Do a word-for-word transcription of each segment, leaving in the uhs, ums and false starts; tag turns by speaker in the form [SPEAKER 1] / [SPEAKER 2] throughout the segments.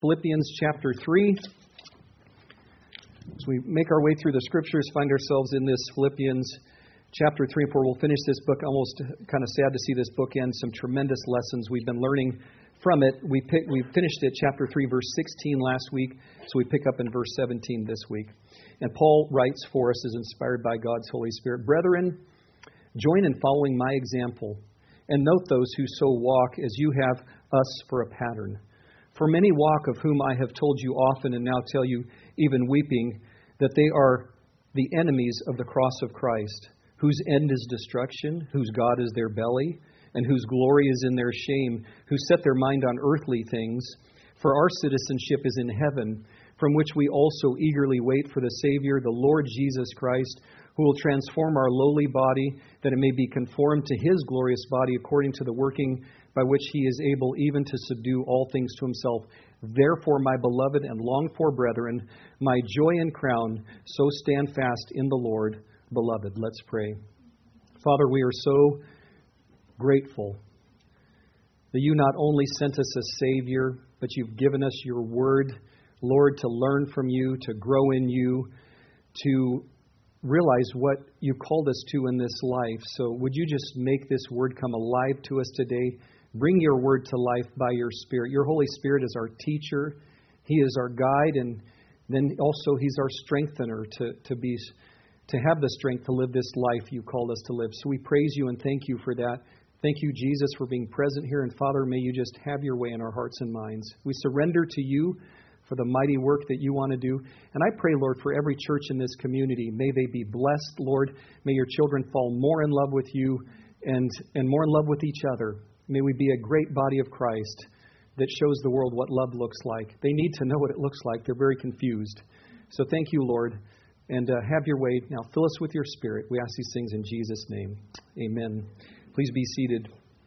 [SPEAKER 1] Philippians chapter three. As we make our way through the Scriptures, find ourselves in this Philippians chapter three and four. We'll finish this book. Almost kind of sad to see this book end. Some tremendous lessons we've been learning from it. We pick, we finished at chapter three, verse sixteen last week, so we pick up in verse seventeen this week. And Paul writes for us, as inspired by God's Holy Spirit, "Brethren, join in following my example, and note those who so walk as you have us for a pattern. For many walk, of whom I have told you often and now tell you, even weeping, that they are the enemies of the cross of Christ, whose end is destruction, whose God is their belly, and whose glory is in their shame, who set their mind on earthly things. For our citizenship is in heaven, from which we also eagerly wait for the Savior, the Lord Jesus Christ, who will transform our lowly body, that it may be conformed to His glorious body, according to the working by which He is able even to subdue all things to Himself. Therefore, my beloved and longed-for brethren, my joy and crown, so stand fast in the Lord, beloved." Let's pray. Father, we are so grateful that You not only sent us a Savior, but You've given us Your Word, Lord, to learn from You, to grow in You, to realize what You called us to in this life. So would You just make this Word come alive to us today? Bring Your Word to life by Your Spirit. Your Holy Spirit is our teacher. He is our guide, and then also He's our strengthener to, to be to have the strength to live this life You called us to live. So we praise You and thank You for that. Thank You, Jesus, for being present here. And Father, may You just have Your way in our hearts and minds. We surrender to You for the mighty work that You want to do. And I pray, Lord, for every church in this community, may they be blessed, Lord. May Your children fall more in love with You and, and more in love with each other. May we be a great body of Christ that shows the world what love looks like. They need to know what it looks like. They're very confused. So thank You, Lord, and uh, have Your way. Now fill us with Your Spirit. We ask these things in Jesus' name. Amen. Please be seated.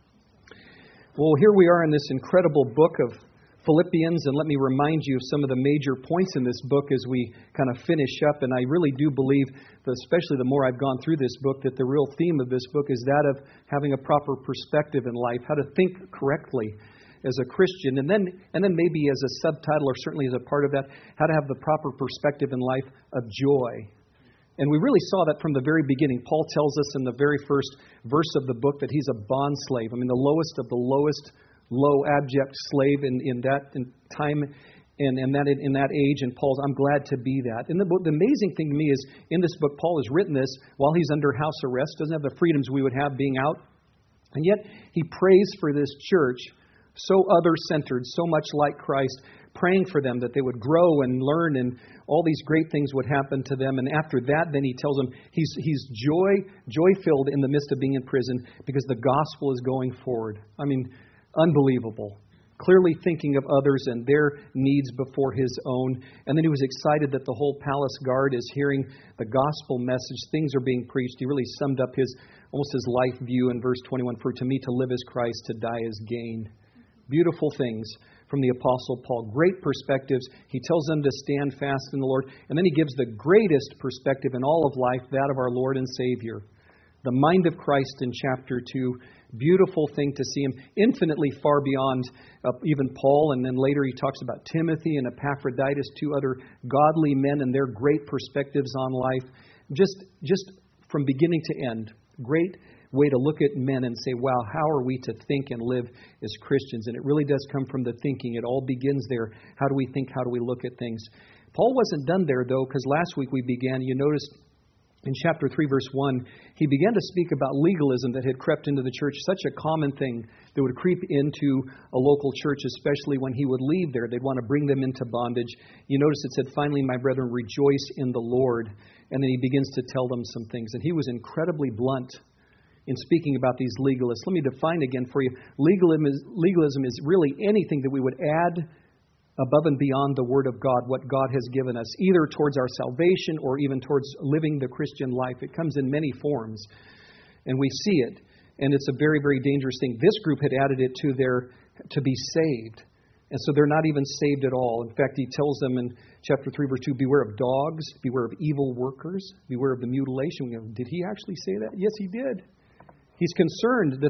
[SPEAKER 1] Well, here we are in this incredible book of Philippians, and let me remind you of some of the major points in this book as we kind of finish up. And I really do believe that, especially the more I've gone through this book, that the real theme of this book is that of having a proper perspective in life, how to think correctly as a Christian, and then and then maybe as a subtitle or certainly as a part of that, how to have the proper perspective in life of joy. And we really saw that from the very beginning. Paul tells us in the very first verse of the book that he's a bond slave. I mean, the lowest of the lowest, low, abject slave in, in that in time and, and that in that age. And Paul's, I'm glad to be that. And the, the amazing thing to me is, in this book, Paul has written this while he's under house arrest, doesn't have the freedoms we would have being out. And yet he prays for this church, so other-centered, so much like Christ, praying for them that they would grow and learn and all these great things would happen to them. And after that, then he tells them he's he's joy, joy-filled in the midst of being in prison because the gospel is going forward. I mean, unbelievable. Clearly thinking of others and their needs before his own. And then he was excited that the whole palace guard is hearing the gospel message. Things are being preached. He really summed up his almost his life view in verse twenty-one. For to me to live is Christ, to die is gain. Beautiful things from the Apostle Paul. Great perspectives. He tells them to stand fast in the Lord. And then he gives the greatest perspective in all of life, that of our Lord and Savior. The mind of Christ in chapter two. Beautiful thing to see him, infinitely far beyond uh, even Paul. And then later he talks about Timothy and Epaphroditus, two other godly men and their great perspectives on life. Just, just from beginning to end. Great way to look at men and say, wow, how are we to think and live as Christians? And it really does come from the thinking. It all begins there. How do we think? How do we look at things? Paul wasn't done there, though, because last week we began, you noticed in chapter three, verse one, he began to speak about legalism that had crept into the church, such a common thing that would creep into a local church, especially when he would leave there. They'd want to bring them into bondage. You notice it said, finally, my brethren, rejoice in the Lord. And then he begins to tell them some things. And he was incredibly blunt in speaking about these legalists. Let me define again for you. Legalism is, legalism is really anything that we would add above and beyond the Word of God, what God has given us, either towards our salvation or even towards living the Christian life. It comes in many forms, and we see it, and it's a very, very dangerous thing. This group had added it to their to be saved, and so they're not even saved at all. In fact, he tells them in chapter three, verse two, beware of dogs, beware of evil workers, beware of the mutilation. Did he actually say that? Yes, he did. He's concerned that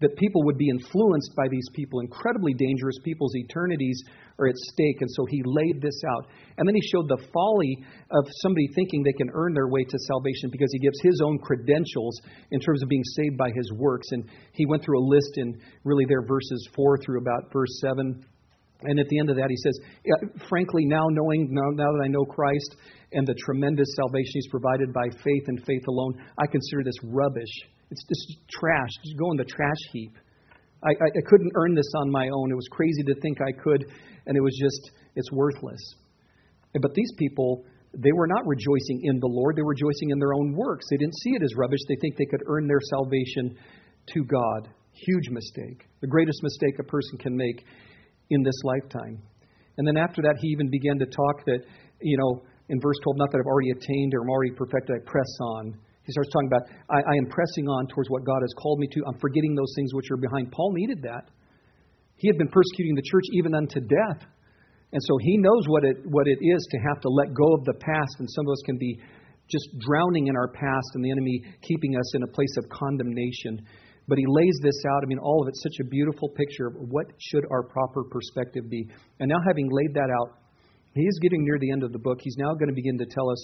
[SPEAKER 1] that people would be influenced by these people, incredibly dangerous people's eternities are at stake. And so he laid this out. And then he showed the folly of somebody thinking they can earn their way to salvation because he gives his own credentials in terms of being saved by his works. And he went through a list in really there verses four through about verse seven. And at the end of that, he says, yeah, frankly, now knowing, now, now that I know Christ and the tremendous salvation he's provided by faith and faith alone, I consider this rubbish. It's just trash. Just go in the trash heap. I, I, I couldn't earn this on my own. It was crazy to think I could, and it was just, it's worthless. But these people, they were not rejoicing in the Lord. They were rejoicing in their own works. They didn't see it as rubbish. They think they could earn their salvation to God. Huge mistake. The greatest mistake a person can make in this lifetime. And then after that, he even began to talk that, you know, in verse twelve, not that I've already attained or I'm already perfected, I press on. He starts talking about, I, I am pressing on towards what God has called me to. I'm forgetting those things which are behind. Paul needed that. He had been persecuting the church even unto death. And so he knows what it what it is to have to let go of the past. And some of us can be just drowning in our past and the enemy keeping us in a place of condemnation. But he lays this out. I mean, all of it's such a beautiful picture of what should our proper perspective be. And now having laid that out, he is getting near the end of the book. He's now going to begin to tell us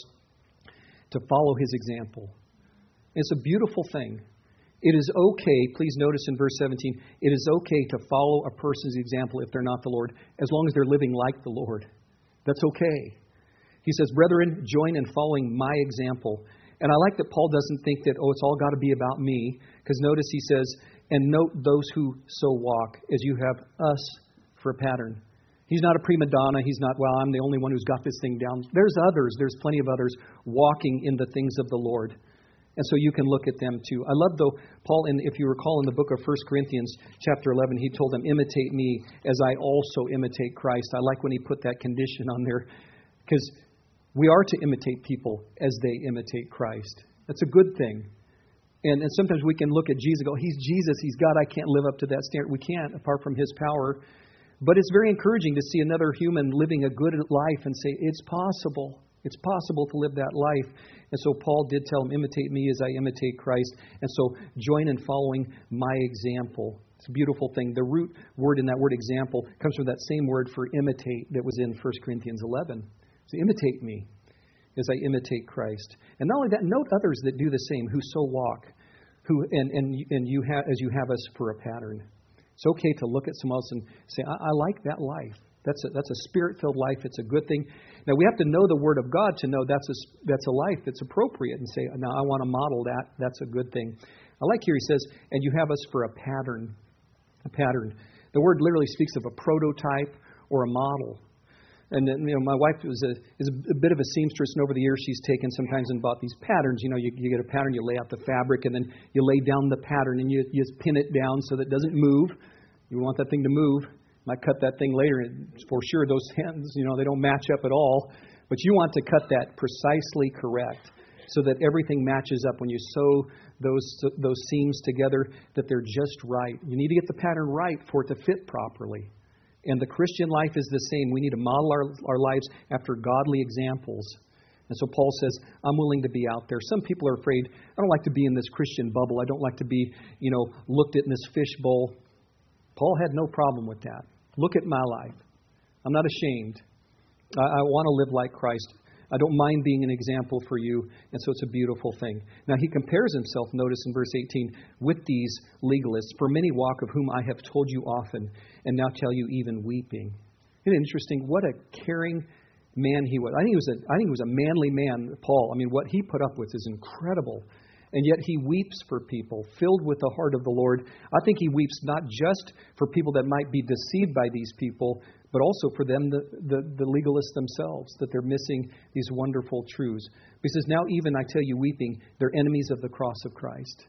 [SPEAKER 1] to follow his example. It's a beautiful thing. It is okay, please notice in verse seventeen, it is okay to follow a person's example if they're not the Lord, as long as they're living like the Lord. That's okay. He says, brethren, join in following my example. And I like that Paul doesn't think that, oh, it's all got to be about me. Because notice he says, and note those who so walk, as you have us for a pattern. He's not a prima donna. He's not, well, I'm the only one who's got this thing down. There's others. There's plenty of others walking in the things of the Lord. And so you can look at them too. I love, though, Paul, in, if you recall in the book of First Corinthians chapter eleven, he told them, imitate me as I also imitate Christ. I like when he put that condition on there, because we are to imitate people as they imitate Christ. That's a good thing. And, and sometimes we can look at Jesus and go, he's Jesus, he's God, I can't live up to that standard. We can't, apart from his power. But it's very encouraging to see another human living a good life and say, it's possible. It's possible to live that life. And so Paul did tell him, imitate me as I imitate Christ. And so join in following my example. It's a beautiful thing. The root word in that word example comes from that same word for imitate that was in First Corinthians eleven. So imitate me as I imitate Christ. And not only that, note others that do the same, who so walk, who and and and you have as you have us for a pattern. It's okay to look at someone else and say, I, I like that life. That's a, that's a spirit-filled life. It's a good thing. Now, we have to know the Word of God to know that's a, that's a life that's appropriate and say, now I want to model that. That's a good thing. I like here he says, and you have us for a pattern. A pattern. The word literally speaks of a prototype or a model. And you know, my wife was a, is a bit of a seamstress, and over the years she's taken sometimes and bought these patterns. You know, you, you get a pattern, you lay out the fabric, and then you lay down the pattern, and you, you just pin it down so that it doesn't move. You want that thing to move. Might cut that thing later, and for sure those hands, you know, they don't match up at all. But you want to cut that precisely correct so that everything matches up when you sew those those seams together, that they're just right. You need to get the pattern right for it to fit properly. And the Christian life is the same. We need to model our, our lives after godly examples. And so Paul says, I'm willing to be out there. Some people are afraid, I don't like to be in this Christian bubble. I don't like to be, you know, looked at in this fishbowl. Paul had no problem with that. Look at my life. I'm not ashamed. I, I want to live like Christ. I don't mind being an example for you. And so it's a beautiful thing. Now he compares himself, notice in verse eighteen, with these legalists. For many walk, of whom I have told you often, and now tell you even weeping. Isn't it interesting? What a caring man he was. I think he was a, I think he was a manly man, Paul. I mean, what he put up with is incredible. And yet he weeps for people, filled with the heart of the Lord. I think he weeps not just for people that might be deceived by these people, but also for them, the, the, the legalists themselves, that they're missing these wonderful truths. He says, now even I tell you weeping, they're enemies of the cross of Christ.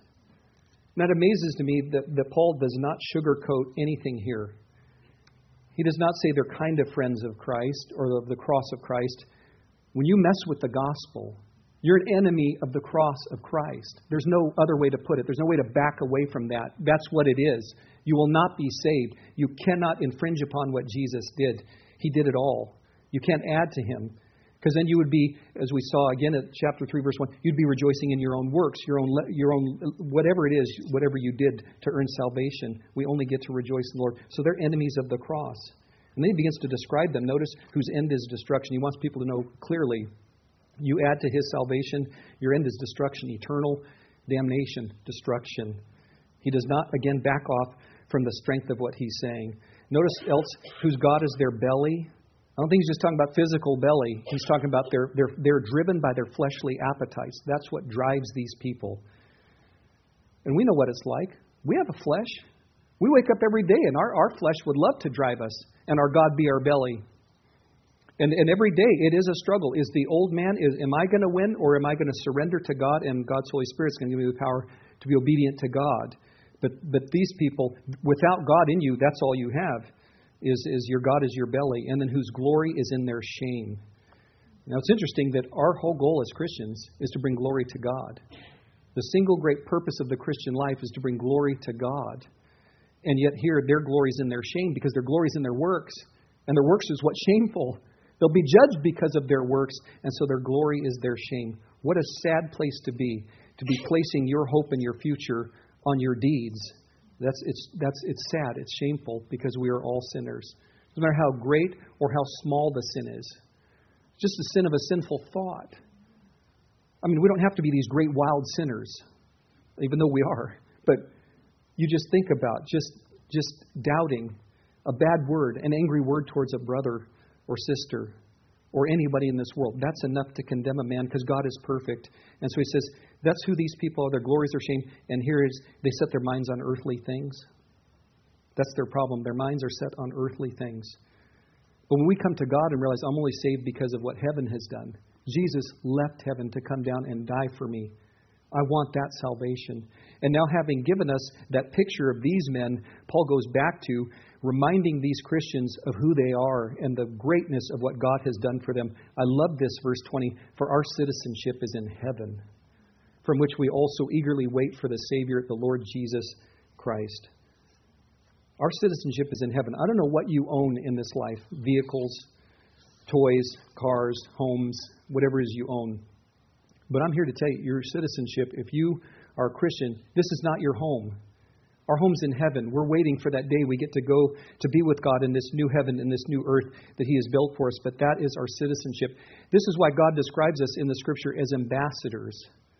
[SPEAKER 1] Now it amazes to me that, that Paul does not sugarcoat anything here. He does not say they're kind of friends of Christ or of the cross of Christ. When you mess with the gospel, you're an enemy of the cross of Christ. There's no other way to put it. There's no way to back away from that. That's what it is. You will not be saved. You cannot infringe upon what Jesus did. He did it all. You can't add to him. Because then you would be, as we saw again at chapter three, verse one, you'd be rejoicing in your own works, your own, your own, whatever it is, whatever you did to earn salvation. We only get to rejoice in the Lord. So they're enemies of the cross. And then he begins to describe them. Notice whose end is destruction. He wants people to know clearly. You add to his salvation, your end is destruction, eternal damnation, destruction. He does not, again, back off from the strength of what he's saying. Notice else, whose God is their belly. I don't think he's just talking about physical belly. He's talking about their, their, they're driven by their fleshly appetites. That's what drives these people. And we know what it's like. We have a flesh. We wake up every day and our, our flesh would love to drive us and our God be our belly. And, and every day it is a struggle. Is the old man, is, am I going to win or am I going to surrender to God and God's Holy Spirit is going to give me the power to be obedient to God? But but these people, without God in you, that's all you have, is, is your God is your belly, and then whose glory is in their shame. Now it's interesting that our whole goal as Christians is to bring glory to God. The single great purpose of the Christian life is to bring glory to God. And yet here their glory is in their shame because their glory is in their works. And their works is what's shameful. They'll be judged because of their works, and so their glory is their shame. What a sad place to be, to be placing your hope and your future on your deeds. That's it's that's it's sad, it's shameful, because we are all sinners. No matter how great or how small the sin is. Just the sin of a sinful thought. I mean, we don't have to be these great wild sinners, even though we are. But you just think about just just doubting a bad word, an angry word towards a brother or sister, or anybody in this world. That's enough to condemn a man because God is perfect. And so he says, that's who these people are. Their glories are shame. And here is, they set their minds on earthly things. That's their problem. Their minds are set on earthly things. But when we come to God and realize I'm only saved because of what heaven has done. Jesus left heaven to come down and die for me. I want that salvation. And now having given us that picture of these men, Paul goes back to reminding these Christians of who they are and the greatness of what God has done for them. I love this, verse twenty, for our citizenship is in heaven, from which we also eagerly wait for the Savior, the Lord Jesus Christ. Our citizenship is in heaven. I don't know what you own in this life, vehicles, toys, cars, homes, whatever it is you own. But I'm here to tell you, your citizenship, if you are a Christian, this is not your home. Our home's in heaven. We're waiting for that day we get to go to be with God in this new heaven, in this new earth that He has built for us. But that is our citizenship. This is why God describes us in the Scripture as ambassadors.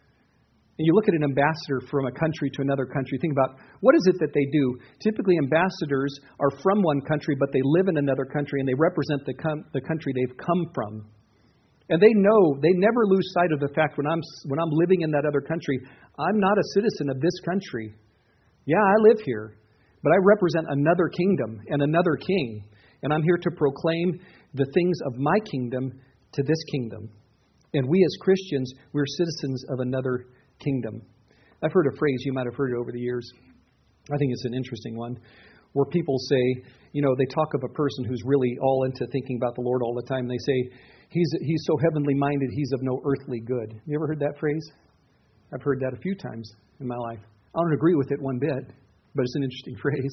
[SPEAKER 1] And you look at an ambassador from a country to another country, think about what is it that they do? Typically, ambassadors are from one country, but they live in another country and they represent the, com- the country they've come from. And they know, they never lose sight of the fact when I'm when I'm living in that other country, I'm not a citizen of this country. Yeah, I live here, but I represent another kingdom and another king. And I'm here to proclaim the things of my kingdom to this kingdom. And we as Christians, we're citizens of another kingdom. I've heard a phrase, you might have heard it over the years. I think it's an interesting one, where people say, you know, they talk of a person who's really all into thinking about the Lord all the time. They say, he's he's so heavenly minded, he's of no earthly good. You ever heard that phrase? I've heard that a few times in my life. I don't agree with it one bit, but it's an interesting phrase.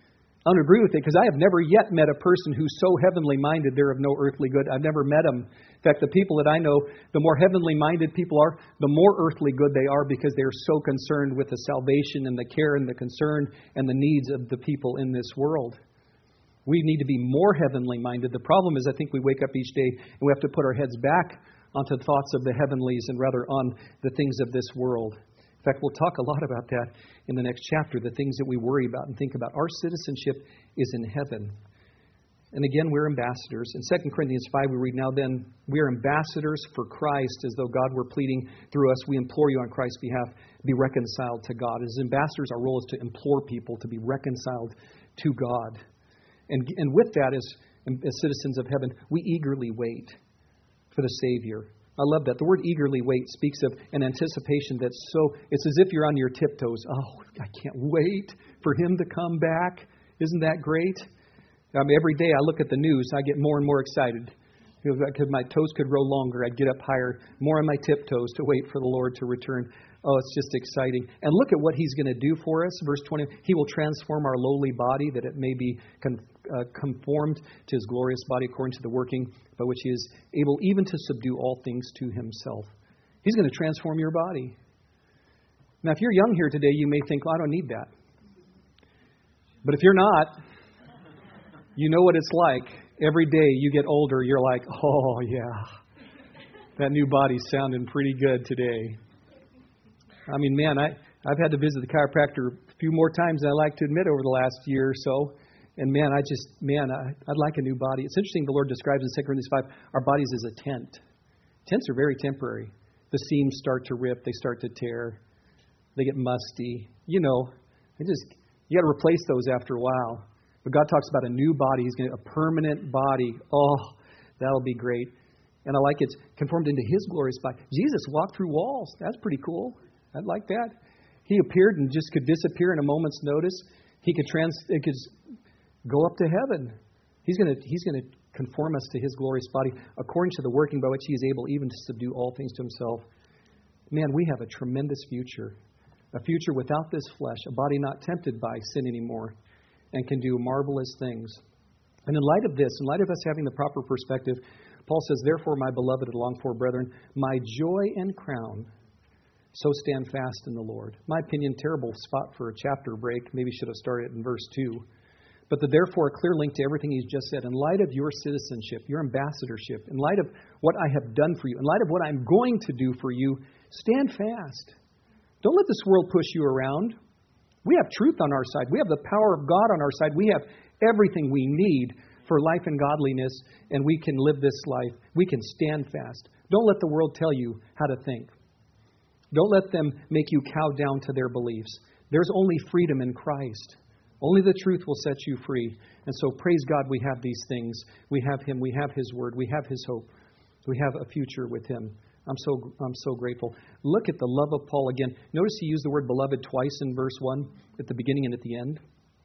[SPEAKER 1] I don't agree with it because I have never yet met a person who's so heavenly minded they're of no earthly good. I've never met them. In fact, the people that I know, the more heavenly minded people are, the more earthly good they are because they're so concerned with the salvation and the care and the concern and the needs of the people in this world. We need to be more heavenly minded. The problem is I think we wake up each day and we have to put our heads back onto the thoughts of the heavenlies and rather on the things of this world. In fact, we'll talk a lot about that in the next chapter, the things that we worry about and think about. Our citizenship is in heaven. And again, we're ambassadors. In Second Corinthians five, we read, now then, we are ambassadors for Christ, as though God were pleading through us. We implore you on Christ's behalf, be reconciled to God. As ambassadors, our role is to implore people to be reconciled to God. And, and with that, as, as citizens of heaven, we eagerly wait for the Savior. I love that. The word eagerly wait speaks of an anticipation that's so, it's as if you're on your tiptoes. Oh, I can't wait for Him to come back. Isn't that great? I mean, every day I look at the news, I get more and more excited. Because my toes could grow longer, I'd get up higher, more on my tiptoes to wait for the Lord to return. Oh, it's just exciting. And look at what He's going to do for us. Verse twenty, He will transform our lowly body that it may be con- uh, conformed to His glorious body according to the working by which He is able even to subdue all things to Himself. He's going to transform your body. Now, if you're young here today, you may think, well, I don't need that. But if you're not, you know what it's like. Every day you get older, you're like, oh, yeah, that new body's sounding pretty good today. I mean, man, I, I've had to visit the chiropractor a few more times than I like to admit over the last year or so. And man, I just, man, I, I'd like a new body. It's interesting the Lord describes in Second Corinthians five, our bodies as a tent. Tents are very temporary. The seams start to rip. They start to tear. They get musty. You know, they just, you got to replace those after a while. But God talks about a new body. He's going to, a permanent body. Oh, that'll be great. And I like it's conformed into His glorious body. Jesus walked through walls. That's pretty cool. I'd like that. He appeared and just could disappear in a moment's notice. He could trans. It could go up to heaven. He's going to. He's going to conform us to His glorious body according to the working by which He is able even to subdue all things to Himself. Man, we have a tremendous future. A future without this flesh. A body not tempted by sin anymore, and can do marvelous things. And in light of this, in light of us having the proper perspective, Paul says, "Therefore, my beloved and longed for brethren, my joy and crown." So stand fast in the Lord. My opinion, terrible spot for a chapter break. Maybe should have started in verse two. But the therefore, a clear link to everything he's just said. In light of your citizenship, your ambassadorship, in light of what I have done for you, in light of what I'm going to do for you, stand fast. Don't let this world push you around. We have truth on our side. We have the power of God on our side. We have everything we need for life and godliness, and we can live this life. We can stand fast. Don't let the world tell you how to think. Don't let them make you cow down to their beliefs. There's only freedom in Christ. Only the truth will set you free. And so praise God we have these things. We have Him. We have His Word. We have His hope. We have a future with Him. I'm so I'm so grateful. Look at the love of Paul again. Notice he used the word beloved twice in verse one, at the beginning and at the end.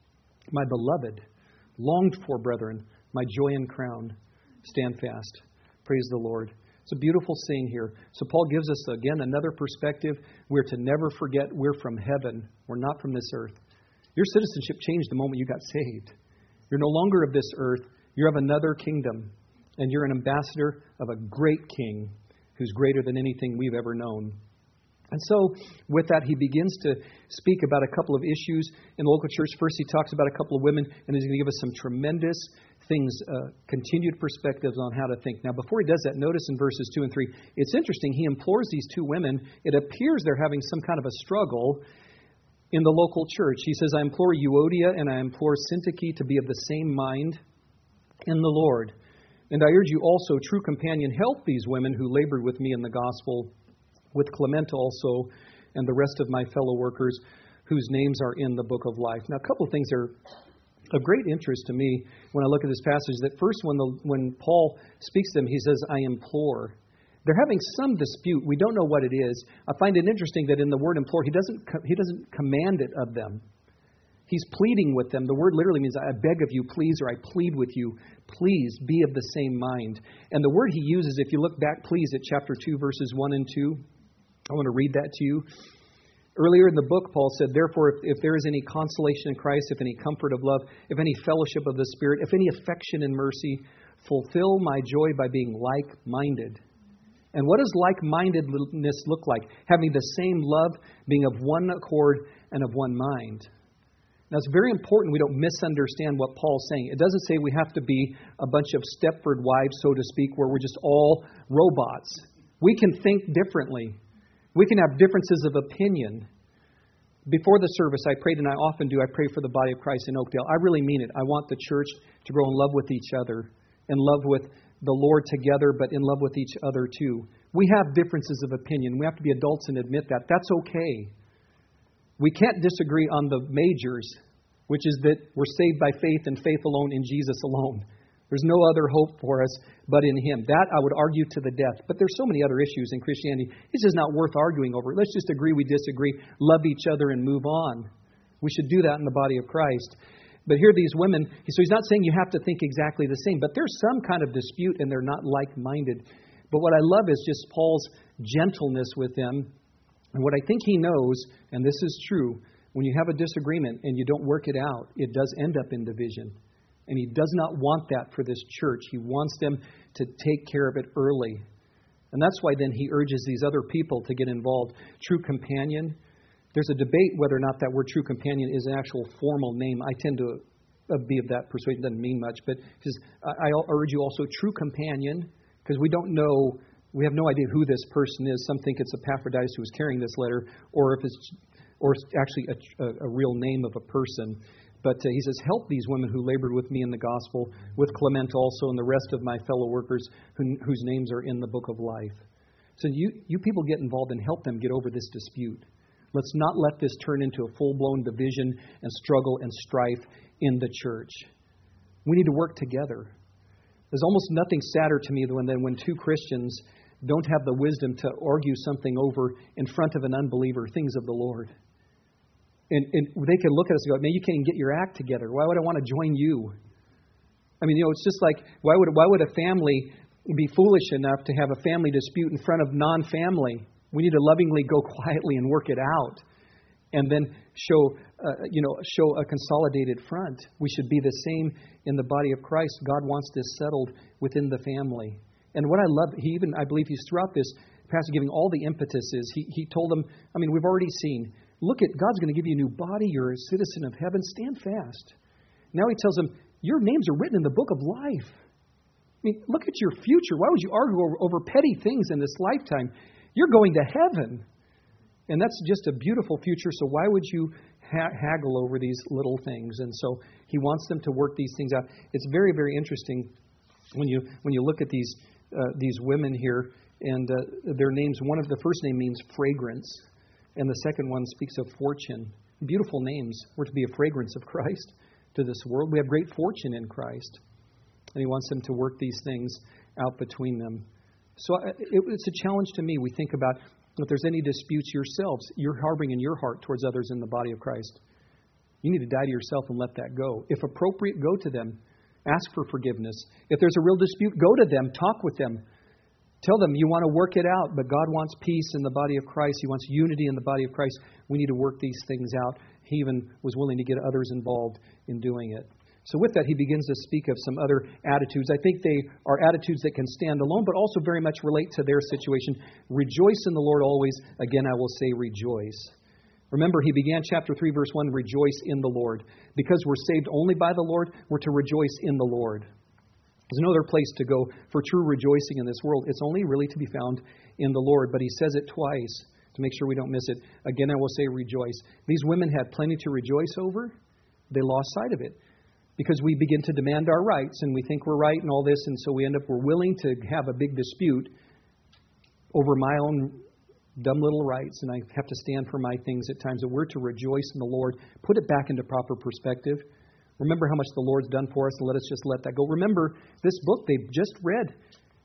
[SPEAKER 1] My beloved, longed for brethren, my joy and crown, stand fast. Praise the Lord. It's a beautiful saying here. So Paul gives us, again, another perspective. We're to never forget we're from heaven. We're not from this earth. Your citizenship changed the moment you got saved. You're no longer of this earth. You're of another kingdom. And you're an ambassador of a great king who's greater than anything we've ever known. And so, with that, he begins to speak about a couple of issues in the local church. First, he talks about a couple of women, and he's going to give us some tremendous things, uh, continued perspectives on how to think. Now, before he does that, notice in verses two and three, it's interesting. He implores these two women. It appears they're having some kind of a struggle in the local church. He says, I implore Euodia and I implore Syntyche to be of the same mind in the Lord. And I urge you also, true companion, help these women who labored with me in the gospel, with Clement also, and the rest of my fellow workers whose names are in the book of life. Now, a couple of things are of great interest to me when I look at this passage. That first, when the when Paul speaks to them, he says, I implore. They're having some dispute. We don't know what it is. I find it interesting that in the word implore, he doesn't he doesn't command it of them. He's pleading with them. The word literally means, I beg of you, please, or I plead with you, please be of the same mind. And the word he uses, if you look back, please, at chapter two, verses one and two, I want to read that to you. Earlier in the book, Paul said, therefore, if, if there is any consolation in Christ, if any comfort of love, if any fellowship of the Spirit, if any affection and mercy, fulfill my joy by being like-minded. And what does like-mindedness look like? Having the same love, being of one accord and of one mind. Now, it's very important we don't misunderstand what Paul's saying. It doesn't say we have to be a bunch of Stepford wives, so to speak, where we're just all robots. We can think differently. We can have differences of opinion. Before the service, I prayed, and I often do, I pray for the body of Christ in Oakdale. I really mean it. I want the church to grow in love with each other, in love with the Lord together, but in love with each other too. We have differences of opinion. We have to be adults and admit that. That's okay. We can't disagree on the majors, which is that we're saved by faith and faith alone in Jesus alone. There's no other hope for us but in Him. That I would argue to the death. But there's so many other issues in Christianity. It's just not worth arguing over. Let's just agree we disagree, love each other, and move on. We should do that in the body of Christ. But here these women, so he's not saying you have to think exactly the same, but there's some kind of dispute and they're not like-minded. But what I love is just Paul's gentleness with them. And what I think he knows, and this is true, when you have a disagreement and you don't work it out, it does end up in division. And he does not want that for this church. He wants them to take care of it early. And that's why then he urges these other people to get involved. True companion. There's a debate whether or not that word true companion is an actual formal name. I tend to be of that persuasion. It doesn't mean much. But because I urge you also true companion, because we don't know, we have no idea who this person is. Some think it's Epaphroditus who is carrying this letter, or if it's or it's actually a, a, a real name of a person. But uh, he says, help these women who labored with me in the gospel, with Clement also, and the rest of my fellow workers who, whose names are in the book of life. So you, you people get involved and help them get over this dispute. Let's not let this turn into a full-blown division and struggle and strife in the church. We need to work together. There's almost nothing sadder to me than when two Christians don't have the wisdom to argue something over in front of an unbeliever, things of the Lord. And, and they can look at us and go, man, you can't even get your act together. Why would I want to join you? I mean, you know, it's just like, why would why would a family be foolish enough to have a family dispute in front of non-family? We need to lovingly go quietly and work it out, and then show, uh, you know, show a consolidated front. We should be the same in the body of Christ. God wants this settled within the family. And what I love, he even, I believe he's throughout this passage giving all the impetuses. He he told them, I mean, we've already seen. Look at, God's going to give you a new body. You're a citizen of heaven. Stand fast. Now he tells them, your names are written in the book of life. I mean, look at your future. Why would you argue over, over petty things in this lifetime? You're going to heaven. And that's just a beautiful future. So why would you ha- haggle over these little things? And so he wants them to work these things out. It's very, very interesting when you when you look at these uh, these women here and uh, their names. One of the first name means fragrance. And the second one speaks of fortune. Beautiful names. We're to be a fragrance of Christ to this world. We have great fortune in Christ. And he wants them to work these things out between them. So it, it's a challenge to me. We think about if there's any disputes yourselves, you're harboring in your heart towards others in the body of Christ. You need to die to yourself and let that go. If appropriate, go to them. Ask for forgiveness. If there's a real dispute, go to them. Talk with them. Tell them you want to work it out, but God wants peace in the body of Christ. He wants unity in the body of Christ. We need to work these things out. He even was willing to get others involved in doing it. So with that, he begins to speak of some other attitudes. I think they are attitudes that can stand alone, but also very much relate to their situation. Rejoice in the Lord always. Again, I will say rejoice. Remember, he began chapter three, verse one, rejoice in the Lord. Because we're saved only by the Lord, we're to rejoice in the Lord. There's no other place to go for true rejoicing in this world. It's only really to be found in the Lord. But he says it twice to make sure we don't miss it. Again, I will say rejoice. These women had plenty to rejoice over. They lost sight of it because we begin to demand our rights and we think we're right and all this. And so we end up, we're willing to have a big dispute over my own dumb little rights. And I have to stand for my things at times. That we're to rejoice in the Lord. Put it back into proper perspective. Remember how much the Lord's done for us, and let us just let that go. Remember, this book they've just read.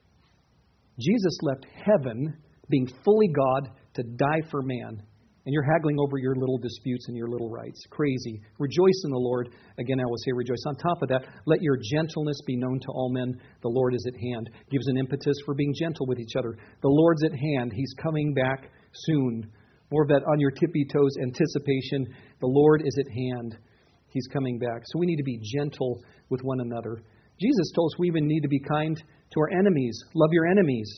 [SPEAKER 1] Jesus left heaven, being fully God, to die for man. And you're haggling over your little disputes and your little rights. Crazy. Rejoice in the Lord. Again, I will say rejoice. On top of that, let your gentleness be known to all men. The Lord is at hand. Gives an impetus for being gentle with each other. The Lord's at hand. He's coming back soon. More of that on your tippy toes anticipation. The Lord is at hand. He's coming back. So we need to be gentle with one another. Jesus told us we even need to be kind to our enemies. Love your enemies.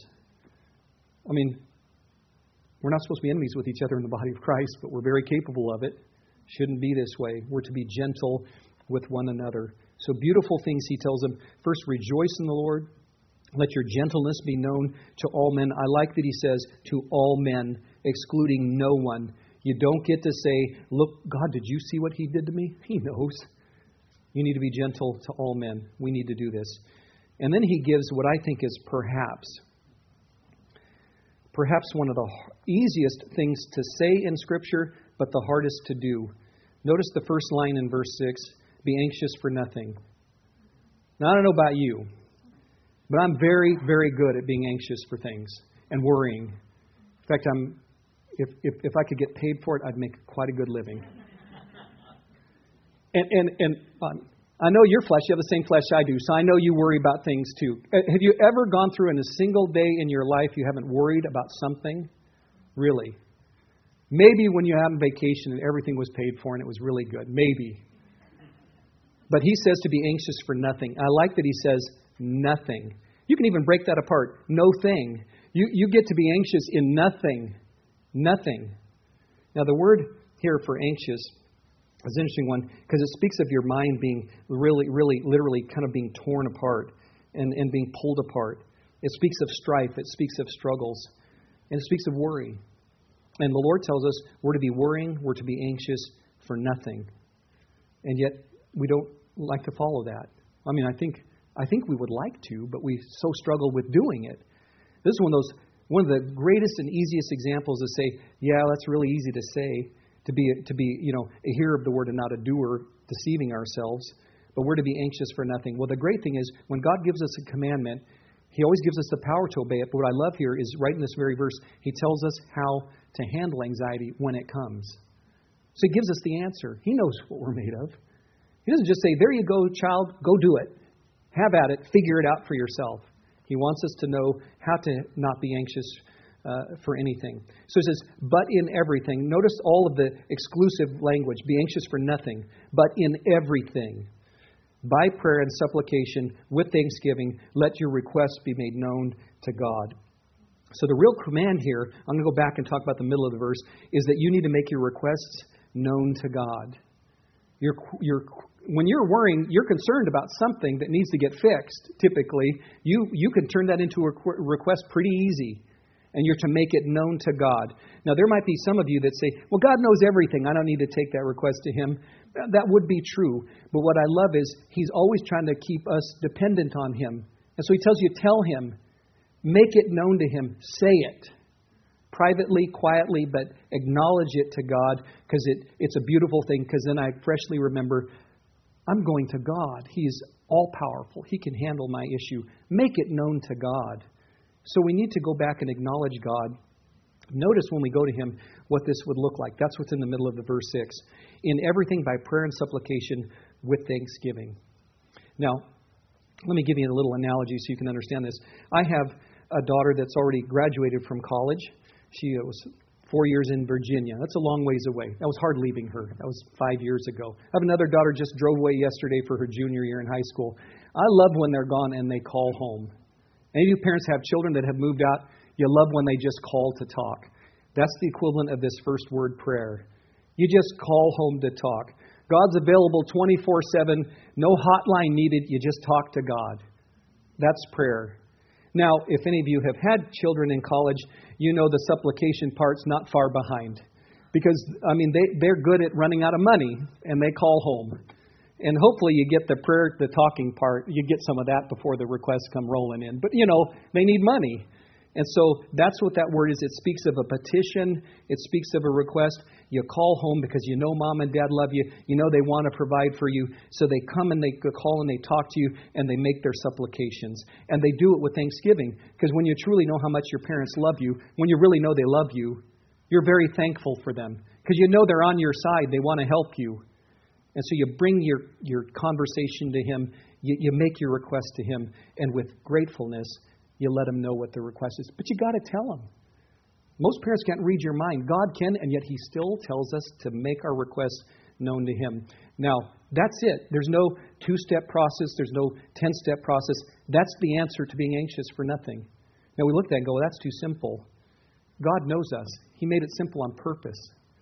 [SPEAKER 1] I mean, we're not supposed to be enemies with each other in the body of Christ, but we're very capable of it. Shouldn't be this way. We're to be gentle with one another. So beautiful things he tells them. First, rejoice in the Lord. Let your gentleness be known to all men. I like that he says to all men, excluding no one. You don't get to say, look, God, did you see what he did to me? He knows. You need to be gentle to all men. We need to do this. And then he gives what I think is perhaps, perhaps one of the easiest things to say in Scripture, but the hardest to do. Notice the first line in verse six, be anxious for nothing. Now, I don't know about you, but I'm very, very good at being anxious for things and worrying. In fact, I'm If, if if I could get paid for it, I'd make quite a good living. And and and um, I know your flesh. You have the same flesh I do, so I know you worry about things too. Have you ever gone through in a single day in your life you haven't worried about something? Really? Maybe when you have a vacation and everything was paid for and it was really good. Maybe. But he says to be anxious for nothing. I like that he says nothing. You can even break that apart. No thing. You, you get to be anxious in nothing. Nothing. Now the word here for anxious is an interesting one because it speaks of your mind being really, really, literally kind of being torn apart and, and being pulled apart. It speaks of strife. It speaks of struggles. And it speaks of worry. And the Lord tells us we're to be worrying, we're to be anxious for nothing. And yet we don't like to follow that. I mean, I think I think we would like to, but we so struggle with doing it. This is one of those one of the greatest and easiest examples to say, yeah, that's really easy to say, to be to be, you know, a hearer of the word and not a doer, deceiving ourselves. But we're to be anxious for nothing. Well, the great thing is when God gives us a commandment, He always gives us the power to obey it. But what I love here is right in this very verse, He tells us how to handle anxiety when it comes. So He gives us the answer. He knows what we're made of. He doesn't just say, there you go, child, go do it. Have at it. Figure it out for yourself. He wants us to know how to not be anxious uh, for anything. So it says, but in everything. Notice all of the exclusive language. Be anxious for nothing, but in everything. By prayer and supplication, with thanksgiving, let your requests be made known to God. So the real command here, I'm going to go back and talk about the middle of the verse, is that you need to make your requests known to God. You're, you're, when you're worrying, you're concerned about something that needs to get fixed, typically. You, you can turn that into a request pretty easy, and you're to make it known to God. Now, there might be some of you that say, well, God knows everything. I don't need to take that request to Him. That would be true. But what I love is He's always trying to keep us dependent on Him. And so He tells you, tell Him. Make it known to Him. Say it. Privately, quietly, but acknowledge it to God because it, it's a beautiful thing because then I freshly remember I'm going to God. He's all-powerful. He can handle my issue. Make it known to God. So we need to go back and acknowledge God. Notice when we go to Him what this would look like. That's what's in the middle of the verse six. In everything by prayer and supplication with thanksgiving. Now, let me give you a little analogy so you can understand this. I have a daughter that's already graduated from college. She was four years in Virginia. That's a long ways away. That was hard leaving her. That was five years ago. I have another daughter just drove away yesterday for her junior year in high school. I love when they're gone and they call home. Any of you parents have children that have moved out, you love when they just call to talk. That's the equivalent of this first word, prayer. You just call home to talk. God's available twenty-four seven, no hotline needed, you just talk to God. That's prayer. Now, if any of you have had children in college, you know the supplication part's not far behind. Because, I mean, they, they're good at running out of money, and they call home. And hopefully you get the prayer, the talking part, you get some of that before the requests come rolling in. But, you know, they need money. And so that's what that word is. It speaks of a petition. It speaks of a request. You call home because you know mom and dad love you. You know they want to provide for you. So they come and they call and they talk to you and they make their supplications. And they do it with thanksgiving. Because when you truly know how much your parents love you, when you really know they love you, you're very thankful for them. Because you know they're on your side. They want to help you. And so you bring your, your conversation to Him. You, you make your request to Him. And with gratefulness, you let Him know what the request is. But you got to tell Him. Most parents can't read your mind. God can, and yet He still tells us to make our requests known to Him. Now, that's it. There's no two-step process. There's no ten-step process. That's the answer to being anxious for nothing. Now, we look at that and go, well, that's too simple. God knows us. He made it simple on purpose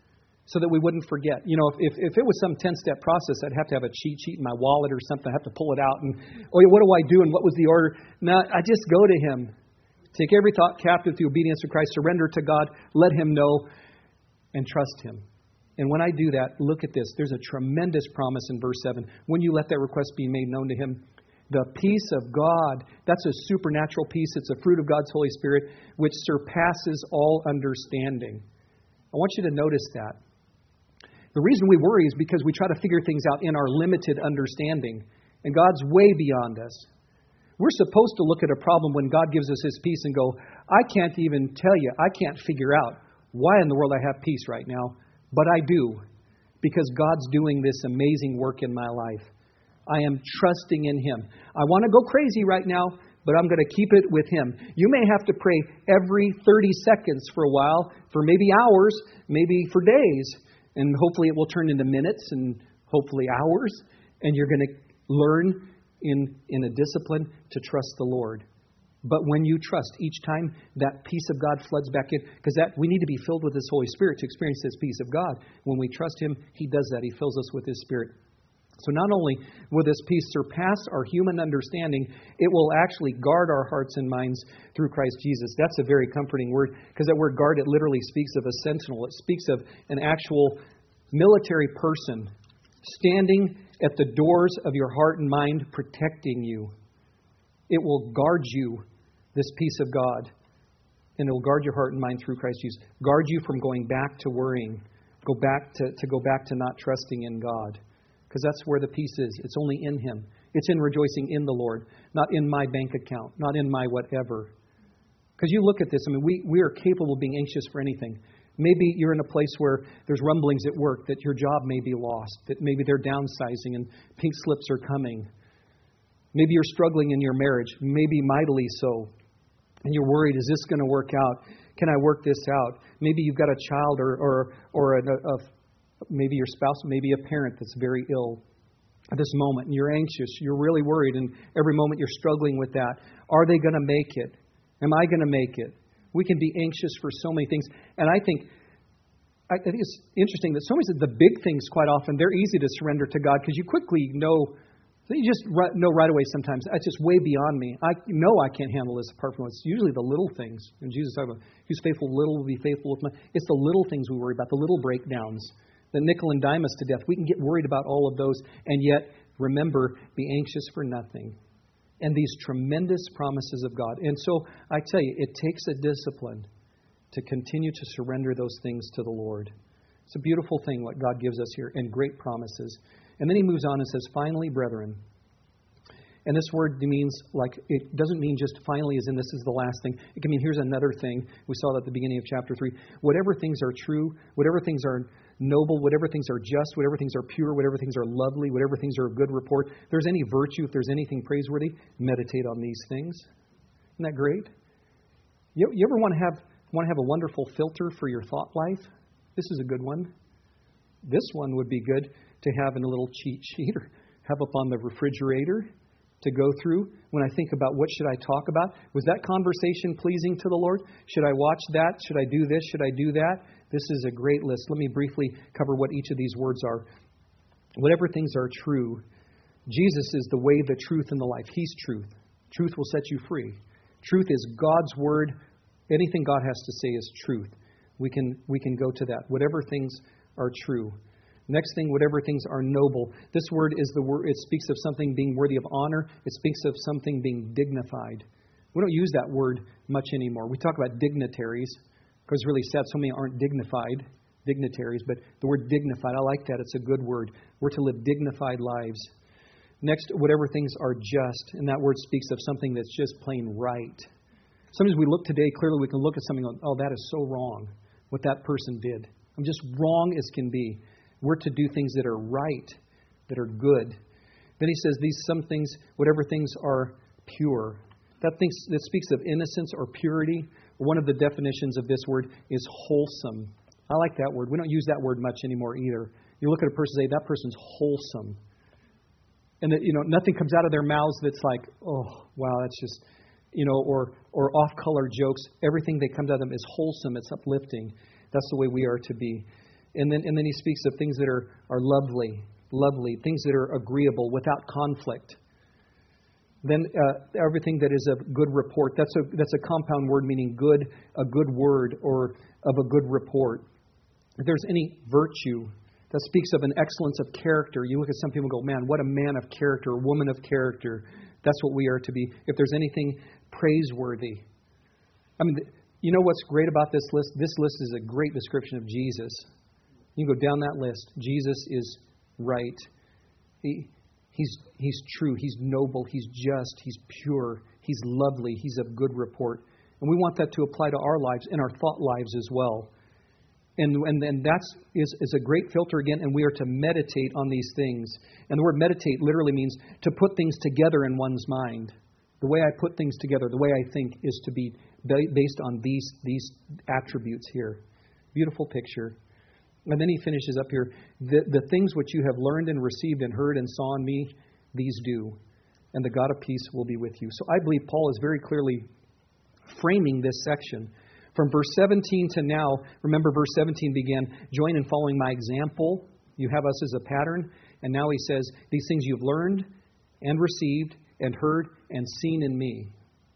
[SPEAKER 1] so that we wouldn't forget. You know, if, if it was some ten-step process, I'd have to have a cheat sheet in my wallet or something. I'd have to pull it out and, oh, what do I do and what was the order? No, I just go to Him. Take every thought captive to obedience to Christ. Surrender to God. Let Him know and trust Him. And when I do that, look at this. There's a tremendous promise in verse seven. When you let that request be made known to Him, the peace of God, that's a supernatural peace. It's a fruit of God's Holy Spirit, which surpasses all understanding. I want you to notice that. The reason we worry is because we try to figure things out in our limited understanding. And God's way beyond us. We're supposed to look at a problem when God gives us His peace and go, I can't even tell you, I can't figure out why in the world I have peace right now. But I do. Because God's doing this amazing work in my life. I am trusting in Him. I want to go crazy right now, but I'm going to keep it with Him. You may have to pray every thirty seconds for a while, for maybe hours, maybe for days, and hopefully it will turn into minutes and hopefully hours, and you're going to learn in, in a discipline to trust the Lord. But when you trust, each time that peace of God floods back in, because that we need to be filled with His Holy Spirit to experience this peace of God. When we trust Him, He does that. He fills us with His Spirit. So not only will this peace surpass our human understanding, it will actually guard our hearts and minds through Christ Jesus. That's a very comforting word, because that word guard, it literally speaks of a sentinel. It speaks of an actual military person standing at the doors of your heart and mind, protecting you. It will guard you, this peace of God. And it will guard your heart and mind through Christ Jesus. Guard you from going back to worrying. Go back to, to go back to not trusting in God. Because that's where the peace is. It's only in Him. It's in rejoicing in the Lord. Not in my bank account. Not in my whatever. Because you look at this, I mean, we, we are capable of being anxious for anything. Maybe you're in a place where there's rumblings at work that your job may be lost. That maybe they're downsizing and pink slips are coming. Maybe you're struggling in your marriage, maybe mightily so, and you're worried, is this going to work out? Can I work this out? Maybe you've got a child or or, or a, a, maybe your spouse, maybe a parent that's very ill at this moment, and you're anxious, you're really worried, and every moment you're struggling with that. Are they going to make it? Am I going to make it? We can be anxious for so many things, and I think I think it's interesting that so many of the big things, quite often, they're easy to surrender to God because you quickly know. You just know right away sometimes, that's just way beyond me. I know I can't handle this apart from it's usually the little things. And Jesus talked about, who's faithful little will be faithful with much. It's the little things we worry about, the little breakdowns that nickel and dime us to death. We can get worried about all of those, and yet, remember, be anxious for nothing. And these tremendous promises of God. And so, I tell you, it takes a discipline to continue to surrender those things to the Lord. It's a beautiful thing what God gives us here, and great promises. And then he moves on and says, finally, brethren. And this word means, like, it doesn't mean just finally as in this is the last thing. It can mean here's another thing. We saw that at the beginning of chapter three. Whatever things are true, whatever things are noble, whatever things are just, whatever things are pure, whatever things are lovely, whatever things are of good report, if there's any virtue, if there's anything praiseworthy, meditate on these things. Isn't that great? You, you ever want to have want to have a wonderful filter for your thought life? This is a good one. This one would be good to have in a little cheat sheet or have up on the refrigerator to go through when I think about what should I talk about. Was that conversation pleasing to the Lord? Should I watch that? Should I do this? Should I do that? This is a great list. Let me briefly cover what each of these words are. Whatever things are true, Jesus is the way, the truth, and the life. He's truth. Truth will set you free. Truth is God's word. Anything God has to say is truth. We can we can go to that. Whatever things are true. Next thing, whatever things are noble. This word is the word. It speaks of something being worthy of honor. It speaks of something being dignified. We don't use that word much anymore. We talk about dignitaries because it's really sad. So many aren't dignified dignitaries, but the word dignified, I like that. It's a good word. We're to live dignified lives. Next, whatever things are just, and that word speaks of something that's just plain right. Sometimes we look today, clearly we can look at something and go, oh, that is so wrong, what that person did. I'm just wrong as can be. We're to do things that are right, that are good. Then he says these some things, whatever things are pure. That things that speaks of innocence or purity. One of the definitions of this word is wholesome. I like that word. We don't use that word much anymore either. You look at a person and say, that person's wholesome. And that, you know, nothing comes out of their mouths that's like, oh, wow, that's just, you know, or or off-color jokes. Everything that comes out of them is wholesome. It's uplifting. That's the way we are to be. And then and then he speaks of things that are, are lovely, lovely, things that are agreeable, without conflict. Then uh, everything that is of good report. That's a that's a compound word meaning good, a good word, or of a good report. If there's any virtue that speaks of an excellence of character, you look at some people and go, man, what a man of character, a woman of character. That's what we are to be. If there's anything praiseworthy. I mean, you know what's great about this list? This list is a great description of Jesus. You can go down that list. Jesus is right. He, he's, he's true. He's noble. He's just. He's pure. He's lovely. He's of good report. And we want that to apply to our lives and our thought lives as well. And and, and that is, is a great filter again, and we are to meditate on these things. And the word meditate literally means to put things together in one's mind. The way I put things together, the way I think is to be based on these, these attributes here. Beautiful picture. And then he finishes up here, the, the things which you have learned and received and heard and saw in me, these do. And the God of peace will be with you. So I believe Paul is very clearly framing this section. From verse seventeen to now, remember verse seventeen began, join in following my example. You have us as a pattern. And now he says, these things you've learned and received and heard and seen in me.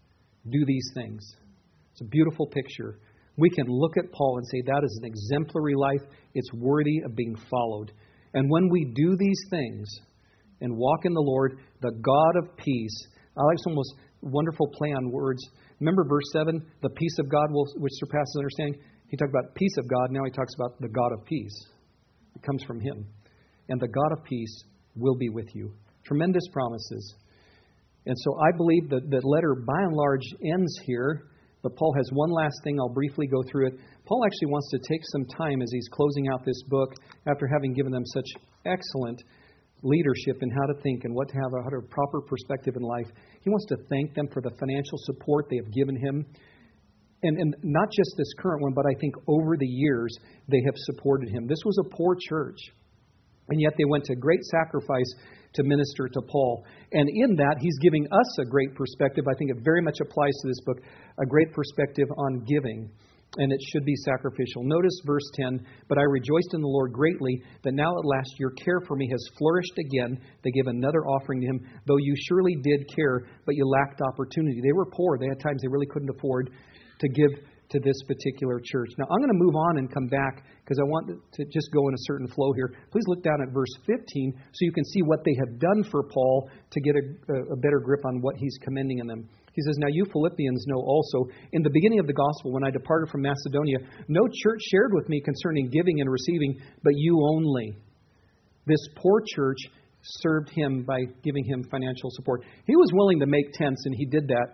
[SPEAKER 1] Do these things. It's a beautiful picture. We can look at Paul and say that is an exemplary life. It's worthy of being followed. And when we do these things and walk in the Lord, the God of peace, I like some most wonderful play on words. Remember verse seven, the peace of God will, which surpasses understanding. He talked about peace of God. Now he talks about the God of peace. It comes from him. And the God of peace will be with you. Tremendous promises. And so I believe that the letter by and large ends here. But Paul has one last thing. I'll briefly go through it. Paul actually wants to take some time as he's closing out this book, after having given them such excellent leadership in how to think and what to have, how to have a proper perspective in life. He wants to thank them for the financial support they have given him. And, and not just this current one, but I think over the years they have supported him. This was a poor church. And yet they went to great sacrifice to minister to Paul. And in that, he's giving us a great perspective. I think it very much applies to this book, a great perspective on giving. And it should be sacrificial. Notice verse ten, but I rejoiced in the Lord greatly that now at last your care for me has flourished again. They gave another offering to him, though you surely did care, but you lacked opportunity. They were poor. They had times they really couldn't afford to give to this particular church. Now, I'm going to move on and come back because I want to just go in a certain flow here. Please look down at verse fifteen so you can see what they have done for Paul to get a, a better grip on what he's commending in them. He says, now you Philippians know also, in the beginning of the gospel, when I departed from Macedonia, no church shared with me concerning giving and receiving, but you only. This poor church served him by giving him financial support. He was willing to make tents, and he did that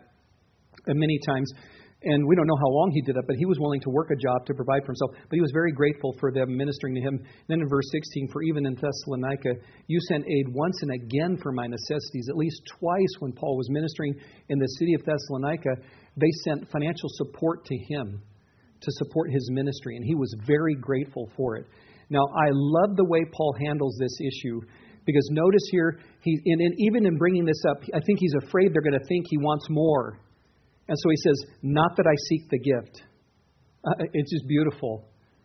[SPEAKER 1] many times. And we don't know how long he did that, but he was willing to work a job to provide for himself. But he was very grateful for them ministering to him. Then in verse sixteen, for even in Thessalonica, you sent aid once and again for my necessities. At least twice when Paul was ministering in the city of Thessalonica, they sent financial support to him to support his ministry. And he was very grateful for it. Now, I love the way Paul handles this issue. Because notice here, he, in, in, even in bringing this up, I think he's afraid they're going to think he wants more. And so he says, not that I seek the gift. Uh, it's just beautiful.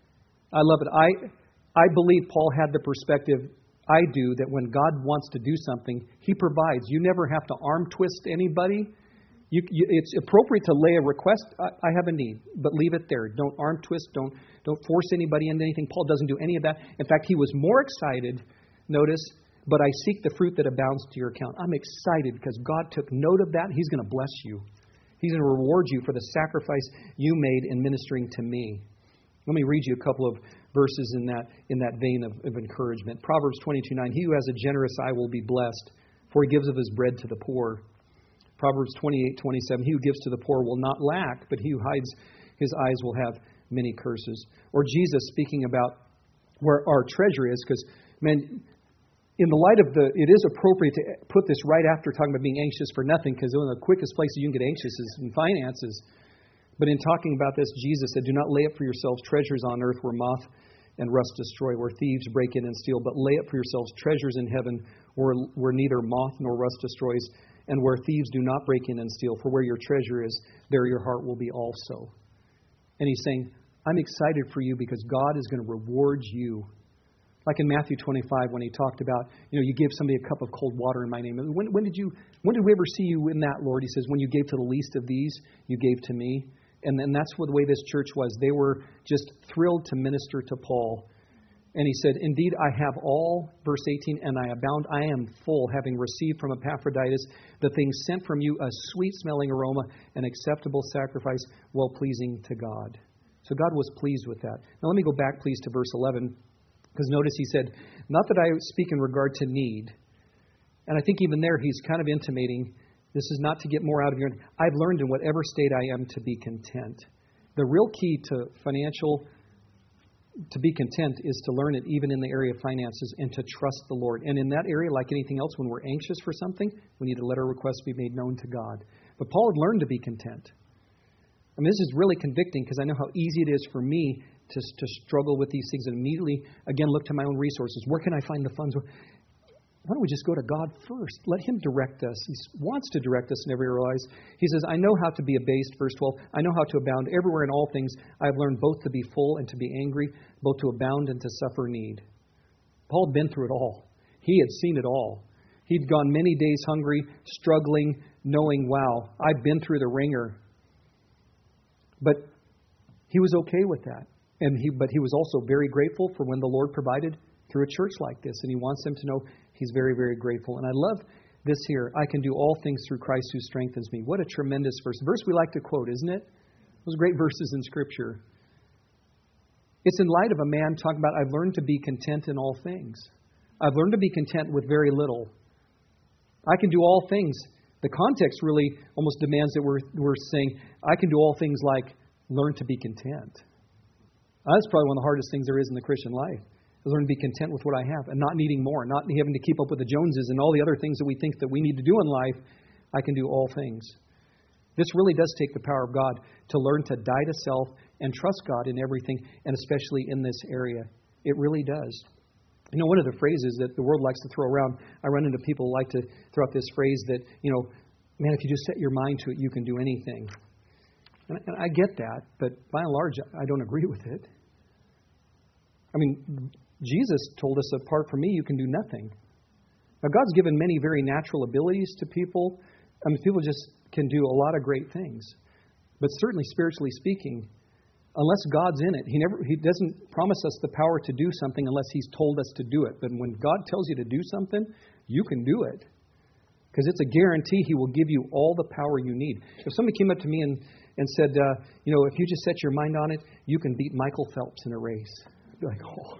[SPEAKER 1] I love it. I I believe Paul had the perspective I do that when God wants to do something, he provides. You never have to arm twist anybody. You, you, it's appropriate to lay a request. I, I have a need, but leave it there. Don't arm twist. Don't, don't force anybody into anything. Paul doesn't do any of that. In fact, he was more excited, notice, but I seek the fruit that abounds to your account. I'm excited because God took note of that. He's going to bless you. He's going to reward you for the sacrifice you made in ministering to me. Let me read you a couple of verses in that in that vein of, of encouragement. Proverbs twenty-two nine, he who has a generous eye will be blessed, for he gives of his bread to the poor. Proverbs twenty-eight twenty-seven, he who gives to the poor will not lack, but he who hides his eyes will have many curses. Or Jesus speaking about where our treasure is, because, man, in the light of the, it is appropriate to put this right after talking about being anxious for nothing, because one of the quickest places you can get anxious is in finances. But in talking about this, Jesus said, do not lay up for yourselves treasures on earth where moth and rust destroy, where thieves break in and steal, but lay up for yourselves treasures in heaven where, where neither moth nor rust destroys, and where thieves do not break in and steal. For where your treasure is, there your heart will be also. And he's saying, I'm excited for you because God is going to reward you. Like in Matthew twenty-five, when he talked about, you know, you gave somebody a cup of cold water in my name. When, when did you? When did we ever see you in that, Lord? He says, when you gave to the least of these, you gave to me. And then that's what the way this church was. They were just thrilled to minister to Paul. And he said, indeed, I have all, verse eighteen, and I abound. I am full, having received from Epaphroditus the things sent from you, a sweet-smelling aroma, an acceptable sacrifice, well-pleasing to God. So God was pleased with that. Now let me go back, please, to verse eleven. Because notice he said, not that I speak in regard to need. And I think even there he's kind of intimating, this is not to get more out of your... I've learned in whatever state I am to be content. The real key to financial to be content is to learn it even in the area of finances and to trust the Lord. And in that area, like anything else, when we're anxious for something, we need to let our requests be made known to God. But Paul had learned to be content. I mean, this is really convicting because I know how easy it is for me to, to struggle with these things and immediately, again, look to my own resources. Where can I find the funds? Why don't we just go to God first? Let Him direct us. He wants to direct us in every area of our lives. He says, I know how to be abased, verse twelve. I know how to abound everywhere in all things. I have learned both to be full and to be angry, both to abound and to suffer need. Paul had been through it all. He had seen it all. He'd gone many days hungry, struggling, knowing, wow, I've been through the ringer. But he was okay with that. And he, but he was also very grateful for when the Lord provided through a church like this. And he wants them to know he's very, very grateful. And I love this here. I can do all things through Christ who strengthens me. What a tremendous verse. A verse we like to quote, isn't it? Those great verses in Scripture. It's in light of a man talking about, I've learned to be content in all things. I've learned to be content with very little. I can do all things. The context really almost demands that we're, we're saying, I can do all things like learn to be content. That's probably one of the hardest things there is in the Christian life. I learn to be content with what I have and not needing more, not having to keep up with the Joneses and all the other things that we think that we need to do in life. I can do all things. This really does take the power of God to learn to die to self and trust God in everything, and especially in this area. It really does. You know, one of the phrases that the world likes to throw around, I run into people who like to throw out this phrase that, you know, man, if you just set your mind to it, you can do anything. And I get that, but by and large, I don't agree with it. I mean, Jesus told us, apart from me, you can do nothing. Now, God's given many very natural abilities to people. I mean, people just can do a lot of great things. But certainly, spiritually speaking, unless God's in it, He never He doesn't promise us the power to do something unless He's told us to do it. But when God tells you to do something, you can do it. Because it's a guarantee He will give you all the power you need. If somebody came up to me and, and said, uh, you know, if you just set your mind on it, you can beat Michael Phelps in a race. I'd be like, oh.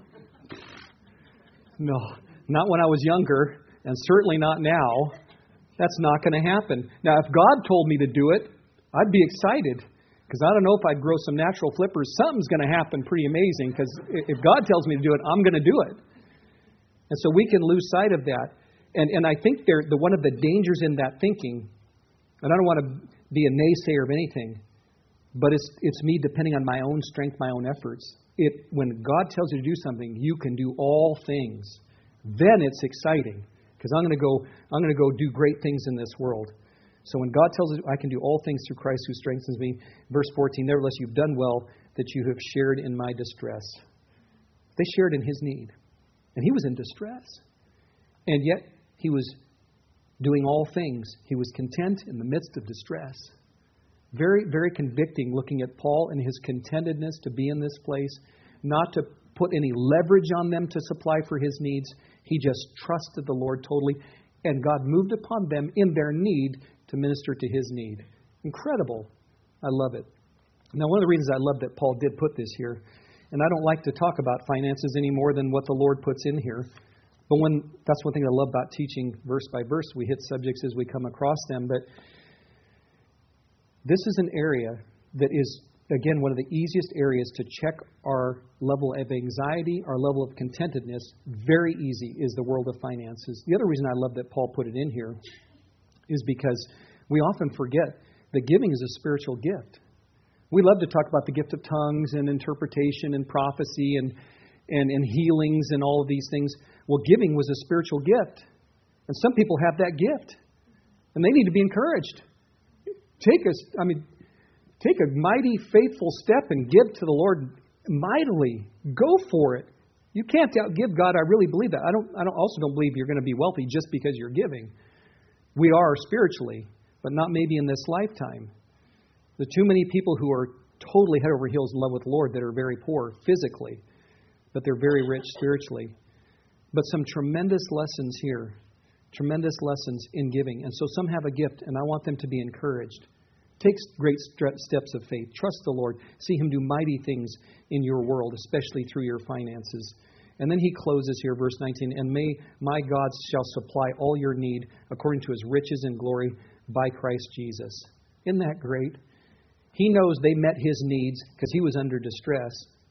[SPEAKER 1] No, not when I was younger, and certainly not now. That's not going to happen. Now, if God told me to do it, I'd be excited. Because I don't know if I'd grow some natural flippers. Something's going to happen pretty amazing. Because if God tells me to do it, I'm going to do it. And so we can lose sight of that. And and I think there the one of the dangers in that thinking, and I don't want to be a naysayer of anything, but it's it's me depending on my own strength, my own efforts. It when God tells you to do something, you can do all things. Then it's exciting because I'm going to go I'm going to go do great things in this world. So when God tells us I can do all things through Christ who strengthens me, verse fourteen, nevertheless you've done well that you have shared in my distress. They shared in His need. And He was in distress. And yet He was doing all things. He was content in the midst of distress. Very, very convicting looking at Paul and his contentedness to be in this place, not to put any leverage on them to supply for his needs. He just trusted the Lord totally. And God moved upon them in their need to minister to His need. Incredible. I love it. Now, one of the reasons I love that Paul did put this here, and I don't like to talk about finances any more than what the Lord puts in here, but when that's one thing I love about teaching verse by verse. We hit subjects as we come across them, but this is an area that is, again, one of the easiest areas to check our level of anxiety, our level of contentedness. Very easy is the world of finances. The other reason I love that Paul put it in here is because we often forget that giving is a spiritual gift. We love to talk about the gift of tongues and interpretation and prophecy and, and, and healings and all of these things. Well, giving was a spiritual gift. And some people have that gift. And they need to be encouraged. Take a, I mean, take a mighty, faithful step and give to the Lord mightily. Go for it. You can't outgive God. I really believe that. I don't. I don't. Also don't believe you're going to be wealthy just because you're giving. We are spiritually, but not maybe in this lifetime. There are too many people who are totally head over heels in love with the Lord that are very poor physically, but they're very rich spiritually. But some tremendous lessons here. Tremendous lessons in giving. And so some have a gift, and I want them to be encouraged. Take great steps of faith. Trust the Lord. See Him do mighty things in your world, especially through your finances. And then he closes here, verse nineteen, and may my God shall supply all your need according to His riches and glory by Christ Jesus. Isn't that great? He knows they met His needs because He was under distress.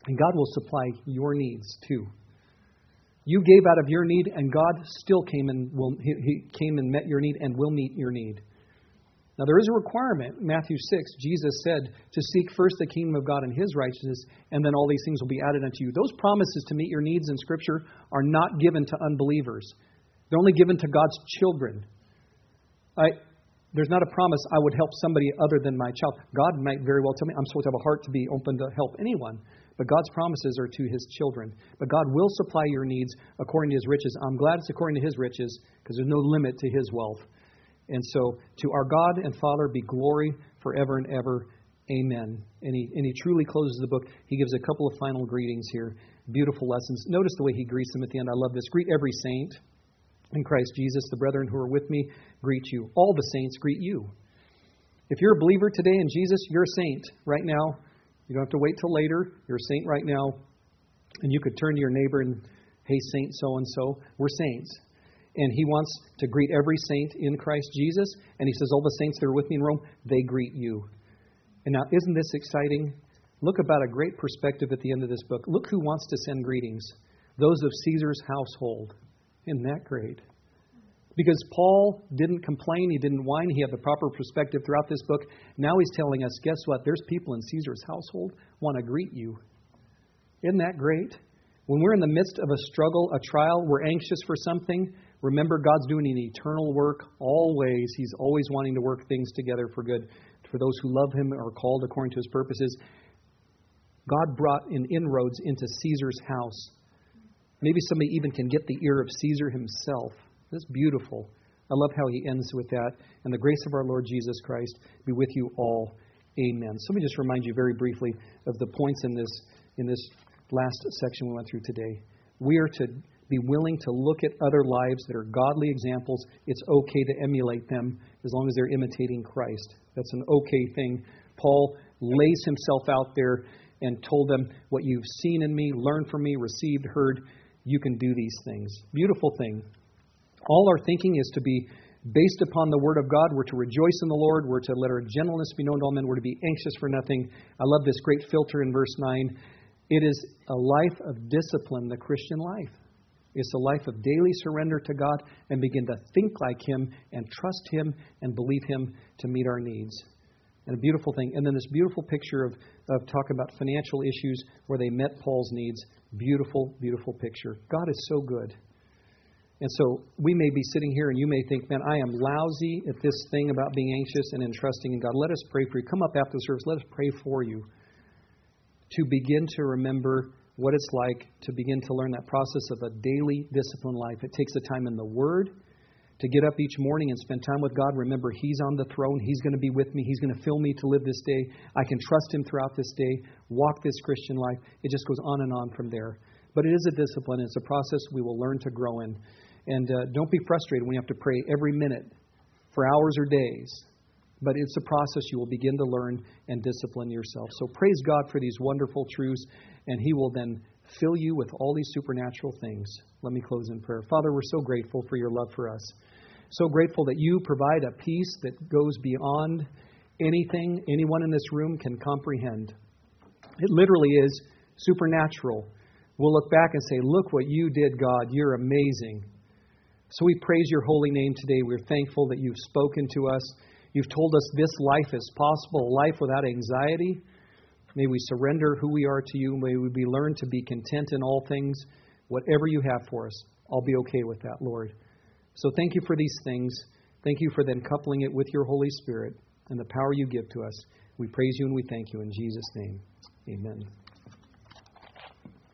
[SPEAKER 1] And God will supply your needs too. You gave out of your need, and God still came and will he, he came and met your need and will meet your need. Now there is a requirement. Matthew six, Jesus said to seek first the kingdom of God and His righteousness, and then all these things will be added unto you. Those promises to meet your needs in Scripture are not given to unbelievers. They're only given to God's children. I, there's not a promise I would help somebody other than my child. God might very well tell me I'm supposed to have a heart to be open to help anyone. But God's promises are to His children. But God will supply your needs according to His riches. I'm glad it's according to His riches because there's no limit to His wealth. And so to our God and Father be glory forever and ever. Amen. And he, and he truly closes the book. He gives a couple of final greetings here. Beautiful lessons. Notice the way he greets them at the end. I love this. Greet every saint in Christ Jesus. The brethren who are with me greet you. All the saints greet you. If you're a believer today in Jesus, you're a saint right now. You don't have to wait till later. You're a saint right now. And you could turn to your neighbor and, hey, saint so-and-so. We're saints. And he wants to greet every saint in Christ Jesus. And he says, all the saints that are with me in Rome, they greet you. And now, isn't this exciting? Look about a great perspective at the end of this book. Look who wants to send greetings. Those of Caesar's household. Isn't that great? Because Paul didn't complain, he didn't whine, he had the proper perspective throughout this book. Now he's telling us, guess what? There's people in Caesar's household want to greet you. Isn't that great? When we're in the midst of a struggle, a trial, we're anxious for something. Remember, God's doing an eternal work always. He's always wanting to work things together for good. For those who love Him are called according to His purposes. God brought in inroads into Caesar's house. Maybe somebody even can get the ear of Caesar himself. That's beautiful. I love how he ends with that. And the grace of our Lord Jesus Christ be with you all. Amen. So let me just remind you very briefly of the points in this in this last section we went through today. We are to be willing to look at other lives that are godly examples. It's okay to emulate them as long as they're imitating Christ. That's an okay thing. Paul lays himself out there and told them, what you've seen in me, learned from me, received, heard, you can do these things. Beautiful thing. All our thinking is to be based upon the Word of God. We're to rejoice in the Lord. We're to let our gentleness be known to all men. We're to be anxious for nothing. I love this great filter in verse nine. It is a life of discipline, the Christian life. It's a life of daily surrender to God and begin to think like Him and trust Him and believe Him to meet our needs. And a beautiful thing. And then this beautiful picture of, of talking about financial issues where they met Paul's needs. Beautiful, beautiful picture. God is so good. And so we may be sitting here and you may think, man, I am lousy at this thing about being anxious and entrusting in God. Let us pray for you. Come up after the service. Let us pray for you to begin to remember what it's like to begin to learn that process of a daily disciplined life. It takes the time in the Word to get up each morning and spend time with God. Remember, He's on the throne. He's going to be with me. He's going to fill me to live this day. I can trust Him throughout this day. Walk this Christian life. It just goes on and on from there. But it is a discipline. It's a process we will learn to grow in. And uh, don't be frustrated when you have to pray every minute for hours or days. But it's a process you will begin to learn and discipline yourself. So praise God for these wonderful truths, and He will then fill you with all these supernatural things. Let me close in prayer. Father, we're so grateful for your love for us. So grateful that you provide a peace that goes beyond anything anyone in this room can comprehend. It literally is supernatural. We'll look back and say, look what you did, God. You're amazing. So we praise your holy name today. We're thankful that you've spoken to us. You've told us this life is possible, a life without anxiety. May we surrender who we are to you. May we be learn to be content in all things. Whatever you have for us, I'll be okay with that, Lord. So thank you for these things. Thank you for then coupling it with your Holy Spirit and the power you give to us. We praise you and we thank you in Jesus' name. Amen.